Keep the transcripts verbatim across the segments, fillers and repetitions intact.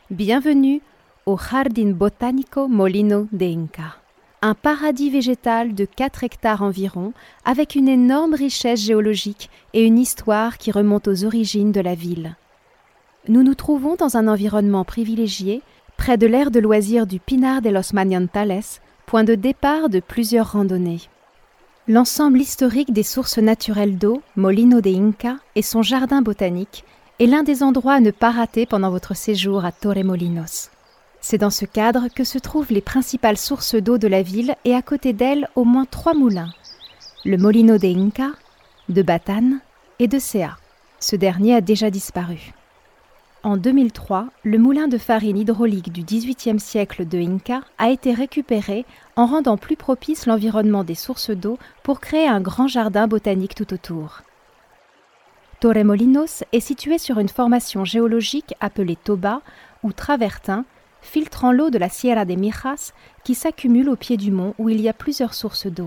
Bienvenue au Jardín Botánico Molino de Inca, un paradis végétal de quatre hectares environ, avec une énorme richesse géologique et une histoire qui remonte aux origines de la ville. Nous nous trouvons dans un environnement privilégié, près de l'aire de loisirs du Pinar de los Manantales, point de départ de plusieurs randonnées. L'ensemble historique des sources naturelles d'eau, Molino de Inca, et son jardin botanique, est l'un des endroits à ne pas rater pendant votre séjour à Torremolinos. C'est dans ce cadre que se trouvent les principales sources d'eau de la ville et à côté d'elles au moins trois moulins, le Molino de Inca, de Batán et de Cea. Ce dernier a déjà disparu. En deux mille trois, le moulin de farine hydraulique du dix-huitième siècle de Inca a été récupéré en rendant plus propice l'environnement des sources d'eau pour créer un grand jardin botanique tout autour. Torremolinos est situé sur une formation géologique appelée toba ou travertin, filtrant l'eau de la Sierra de Mijas qui s'accumule au pied du mont où il y a plusieurs sources d'eau.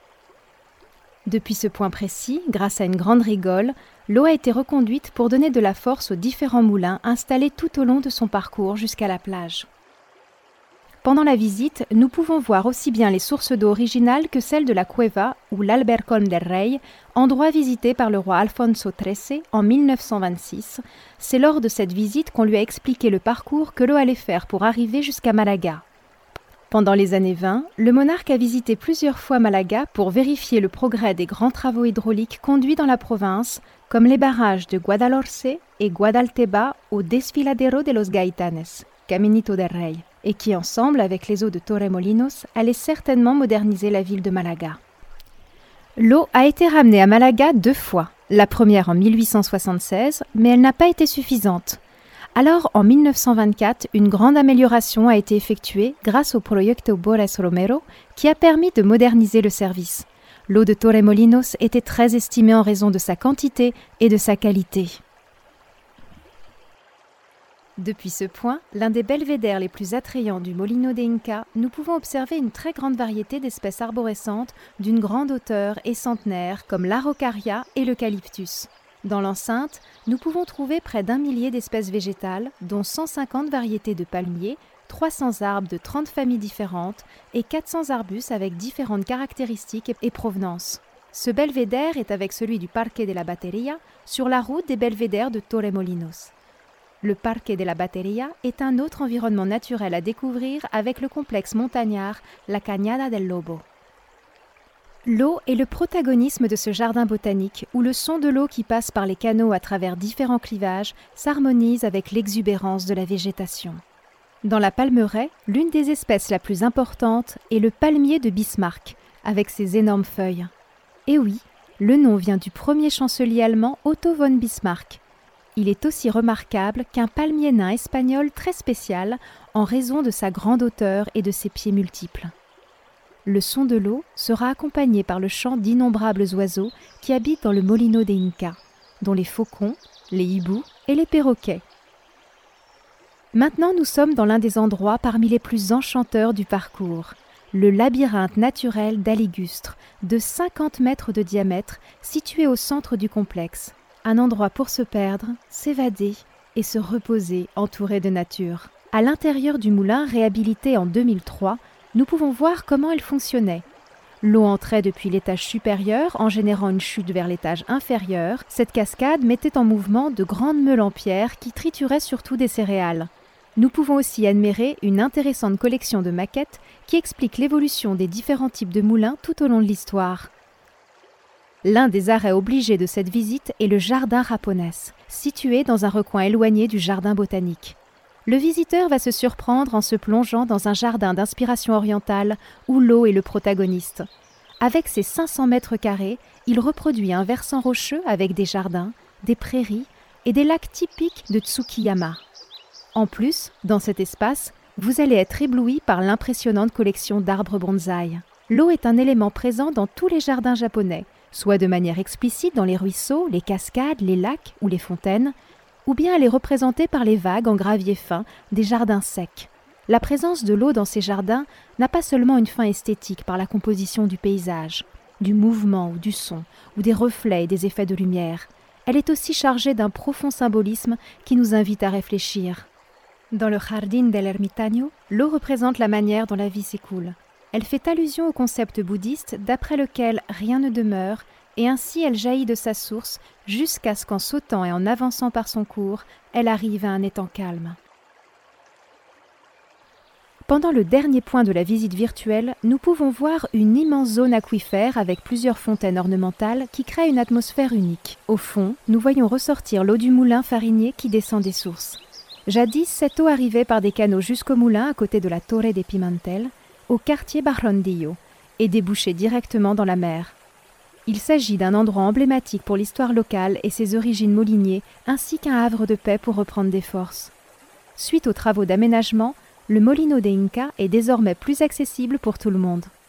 Depuis ce point précis, grâce à une grande rigole, l'eau a été reconduite pour donner de la force aux différents moulins installés tout au long de son parcours jusqu'à la plage. Pendant la visite, nous pouvons voir aussi bien les sources d'eau originales que celles de la Cueva ou l'Albercón del Rey, endroit visité par le roi Alfonso treize en mille neuf cent vingt-six. C'est lors de cette visite qu'on lui a expliqué le parcours que l'eau allait faire pour arriver jusqu'à Malaga. Pendant les années vingt, le monarque a visité plusieurs fois Malaga pour vérifier le progrès des grands travaux hydrauliques conduits dans la province, comme les barrages de Guadalhorce et Guadalteba au Desfiladero de los Gaitanes, Caminito del Rey, et qui, ensemble avec les eaux de Torremolinos, allaient certainement moderniser la ville de Malaga. L'eau a été ramenée à Malaga deux fois, la première en mille huit cent soixante-seize, mais elle n'a pas été suffisante. Alors, en mille neuf cent vingt-quatre, une grande amélioration a été effectuée grâce au Proyecto Boris Romero qui a permis de moderniser le service. L'eau de Torremolinos était très estimée en raison de sa quantité et de sa qualité. Depuis ce point, l'un des belvédères les plus attrayants du Molino de Inca, nous pouvons observer une très grande variété d'espèces arborescentes d'une grande hauteur et centenaires comme l'araucaria et l'eucalyptus. Dans l'enceinte, nous pouvons trouver près d'un millier d'espèces végétales, dont cent cinquante variétés de palmiers, trois cents arbres de trente familles différentes et quatre cents arbustes avec différentes caractéristiques et provenances. Ce belvédère est avec celui du Parque de la Batería sur la route des belvédères de Torremolinos. Le Parque de la Batería est un autre environnement naturel à découvrir avec le complexe montagnard La Cañada del Lobo. L'eau est le protagonisme de ce jardin botanique où le son de l'eau qui passe par les canaux à travers différents clivages s'harmonise avec l'exubérance de la végétation. Dans la palmeraie, l'une des espèces la plus importante est le palmier de Bismarck, avec ses énormes feuilles. Et oui, le nom vient du premier chancelier allemand Otto von Bismarck. Il est aussi remarquable qu'un palmier nain espagnol très spécial en raison de sa grande hauteur et de ses pieds multiples. Le son de l'eau sera accompagné par le chant d'innombrables oiseaux qui habitent dans le Molino de Inca, dont les faucons, les hiboux et les perroquets. Maintenant, nous sommes dans l'un des endroits parmi les plus enchanteurs du parcours, le labyrinthe naturel d'Aligustre, de cinquante mètres de diamètre, situé au centre du complexe. Un endroit pour se perdre, s'évader et se reposer entouré de nature. À l'intérieur du moulin réhabilité en deux mille trois, nous pouvons voir comment elle fonctionnait. L'eau entrait depuis l'étage supérieur en générant une chute vers l'étage inférieur. Cette cascade mettait en mouvement de grandes meules en pierre qui trituraient surtout des céréales. Nous pouvons aussi admirer une intéressante collection de maquettes qui explique l'évolution des différents types de moulins tout au long de l'histoire. L'un des arrêts obligés de cette visite est le jardin Rapones, situé dans un recoin éloigné du jardin botanique. Le visiteur va se surprendre en se plongeant dans un jardin d'inspiration orientale où l'eau est le protagoniste. Avec ses cinq cents mètres carrés, il reproduit un versant rocheux avec des jardins, des prairies et des lacs typiques de Tsukiyama. En plus, dans cet espace, vous allez être ébloui par l'impressionnante collection d'arbres bonsaï. L'eau est un élément présent dans tous les jardins japonais, soit de manière explicite dans les ruisseaux, les cascades, les lacs ou les fontaines, ou bien elle est représentée par les vagues en gravier fin des jardins secs. La présence de l'eau dans ces jardins n'a pas seulement une fin esthétique par la composition du paysage, du mouvement ou du son, ou des reflets et des effets de lumière. Elle est aussi chargée d'un profond symbolisme qui nous invite à réfléchir. Dans le Jardín del Ermitaño, l'eau représente la manière dont la vie s'écoule. Elle fait allusion au concept bouddhiste d'après lequel rien ne demeure, et ainsi elle jaillit de sa source jusqu'à ce qu'en sautant et en avançant par son cours, elle arrive à un étang calme. Pendant le dernier point de la visite virtuelle, nous pouvons voir une immense zone aquifère avec plusieurs fontaines ornementales qui créent une atmosphère unique. Au fond, nous voyons ressortir l'eau du moulin farinier qui descend des sources. Jadis, cette eau arrivait par des canaux jusqu'au moulin à côté de la Torre de Pimentel, au quartier Barrondillo, et débouchait directement dans la mer. Il s'agit d'un endroit emblématique pour l'histoire locale et ses origines mouliniers, ainsi qu'un havre de paix pour reprendre des forces. Suite aux travaux d'aménagement, le Molino de Inca est désormais plus accessible pour tout le monde.